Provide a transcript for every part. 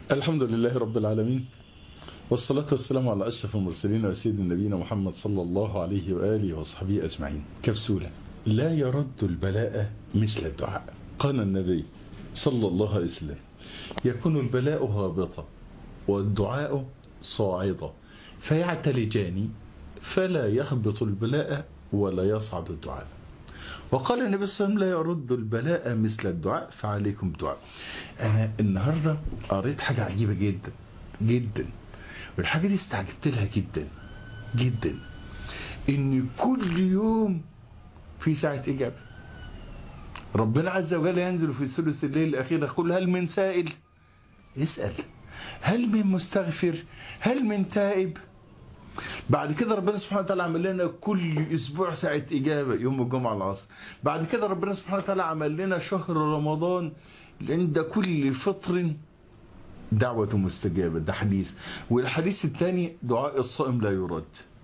الحمد لله رب العالمين، والصلاة والسلام على أشرف المرسلين وسيد نبينا محمد صلى الله عليه وآله وصحبه أجمعين. كبسولة: لا يرد البلاء مثل الدعاء. قال النبي صلى الله عليه وسلم: يكون البلاء هابطا والدعاء صاعدا فيعتلجان، فلا يهبط البلاء ولا يصعد الدعاء. وقال النبي صلى الله عليه وسلم: لا يرد البلاء مثل الدعاء، فعليكم الدعاء. أنا النهاردة قريت حاجة عجيبة جدا جدا، والحاجة دي استعجبت لها جدا جدا، إن كل يوم في ساعة إجابة. ربنا عز وجل ينزل في ثلث الليل الأخير يقول: هل من سائل؟ اسأل. هل من مستغفر؟ هل من تائب؟ بعد كده ربنا سبحانه وتعالى عمل لنا كل اسبوع ساعة اجابة يوم الجمعة العصر. بعد كده ربنا سبحانه وتعالى عمل لنا شهر رمضان عند كل فطر دعوة مستجابة، ده حديث. والحديث الثاني: دعاء الصائم لا يرد.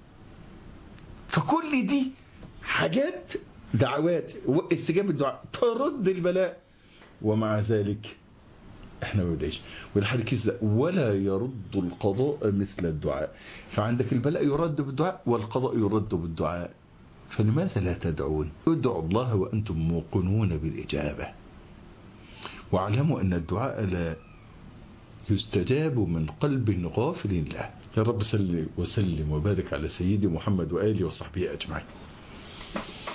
فكل دي حاجات دعوات واستجابة الدعاء ترد البلاء، ومع ذلك احنا ما بدايش. والحديث ده: ولا يرد القضاء مثل الدعاء. فعندك البلاء يرد بالدعاء والقضاء يرد بالدعاء، فلماذا لا تدعون؟ ادعوا الله وأنتم موقنون بالإجابة، واعلموا أن الدعاء لا يستجاب من قلب غافل له. يا رب صل وسلم وبارك على سيدي محمد وآله وصحبه أجمعين.